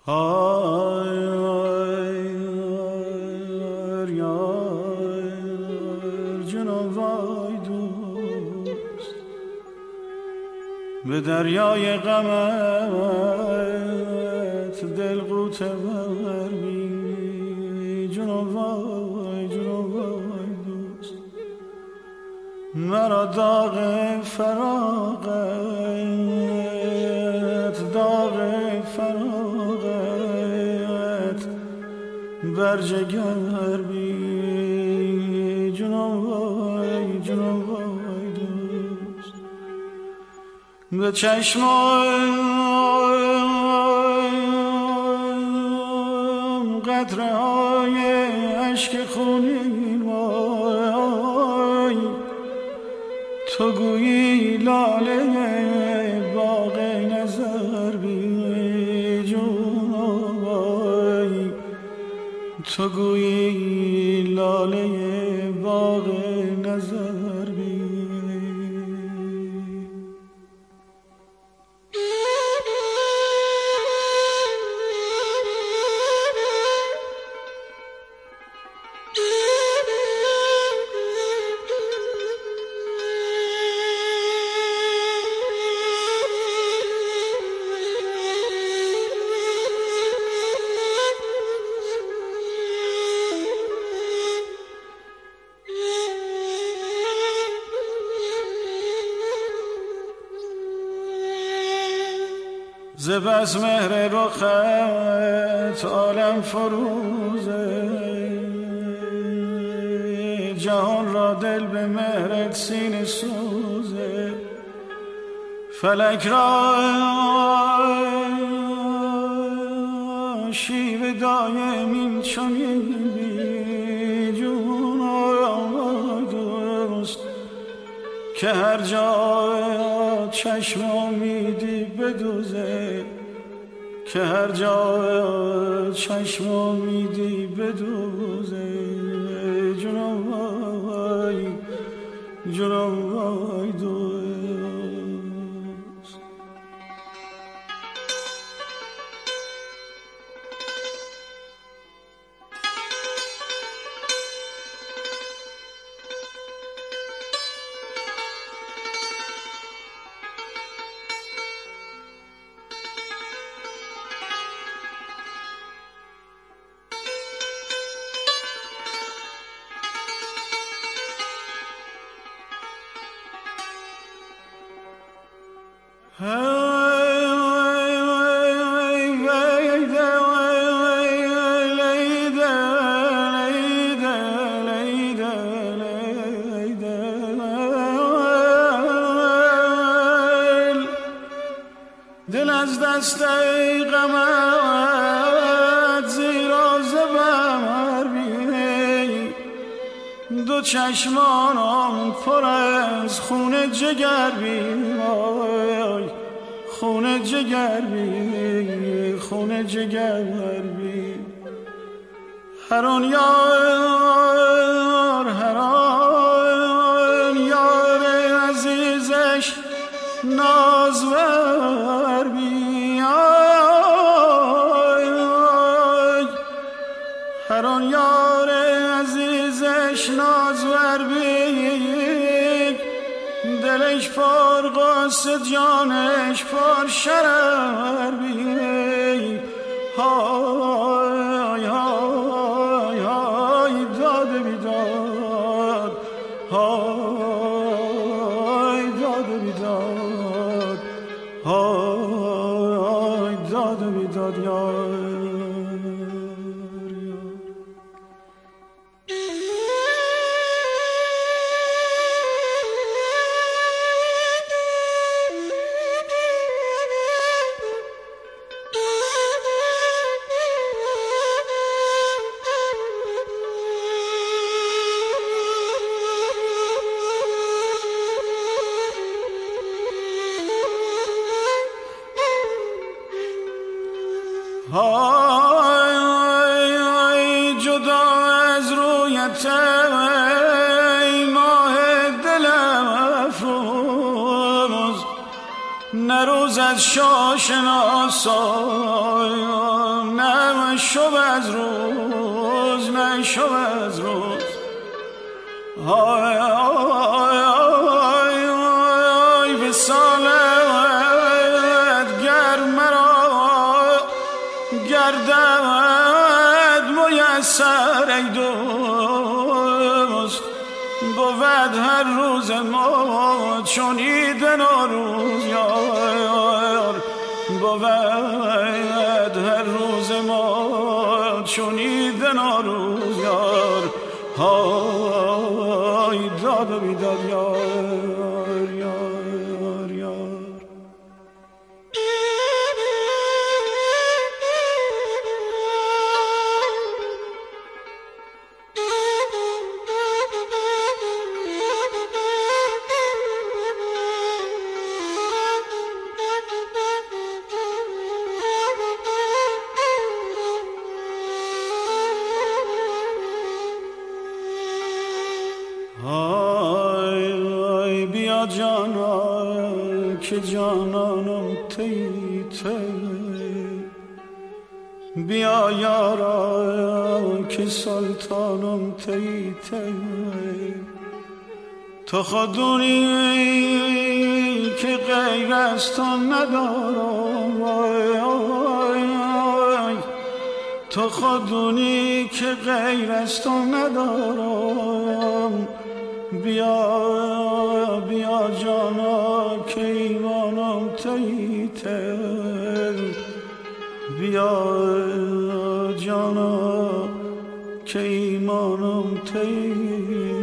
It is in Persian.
های جنون وای دوست، به دریای غمت دل غوطه ور بی. جنون وای دوست، مرا داغ فراغت بر جگر بی. جنون وای دوست، به چشمام قطره های اشک خونین وای، تو گویی لاله باغ نظر بی. جنون وای، تو گویی لاله باغ نظر بی. ز بس مهر رخت عالم فروزه، جهان را دل به مهرت سینه سوزه. فلک را شیوه دایم این چنین بی. جون دوست، که هر جا چشم امیدی بدوزه، که هر جا چشم امیدی بدوزه. جنون وای دوست. دل از دست غمت زیرا زبر بی. دو چشمانم پر از خون جگر بی. خون جگر بی، خون جگر بی. هر آن یار عزیزش نازور بی. هر آن یار عزیزش نازور بی، دلش پر قصد جانش پر شرر بی. های های های داد بیداد، های داد بیداد، های داد بیداد یار. های جدا از رویت ای ماه دلم افروز، نه روز از شاه شناسای، نه شب از روز، نه شب از روز. آی آی آی آی به سالت گر مرا گردد میسر ای دوست، بود هر روز ما چون عید نوروز یار، بود هر روز ما چون عید نوروز یار. های داد و بیداد یار یار یار. بیا جانا که جانانم تی تی، بیا یارا که سلطانم تی تی. تو خودونی که غیر از تو ندارم، تو خودونی که غیر از تو ندارم. بیا بیا جانا که ایمانم تی تی، بیا جانا که ایمانم تی